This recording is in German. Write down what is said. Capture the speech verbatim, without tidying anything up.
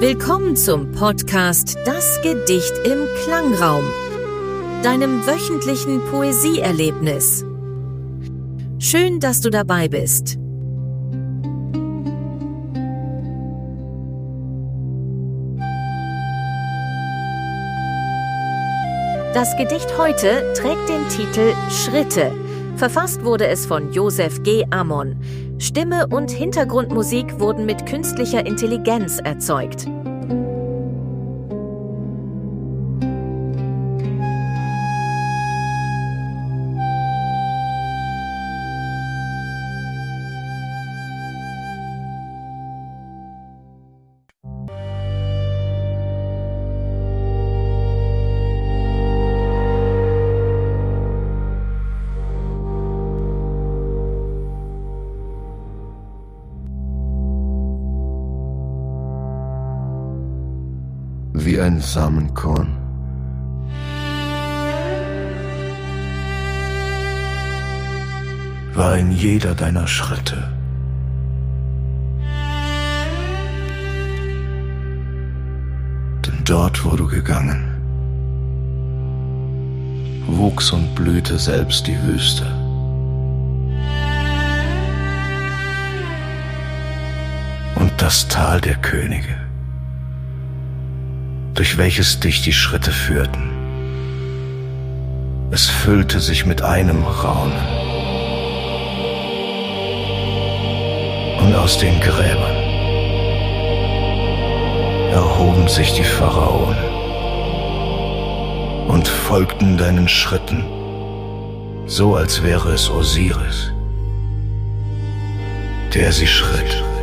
Willkommen zum Podcast Das Gedicht im Klangraum, deinem wöchentlichen Poesieerlebnis. Schön, dass du dabei bist. Das Gedicht heute trägt den Titel Schritte. Verfasst wurde es von Joseph G. Amon. Stimme und Hintergrundmusik wurden mit künstlicher Intelligenz erzeugt. Wie ein Samenkorn. War ein jeder deiner Schritte. Denn dort, wo du gegangen, wuchs und blühte selbst die Wüste. Und das Tal der Könige, durch welches dich die Schritte führten. Es füllte sich mit einem Raunen. Und aus den Gräbern erhoben sich die Pharaonen und folgten deinen Schritten, so als wäre es Osiris, der sie schritt.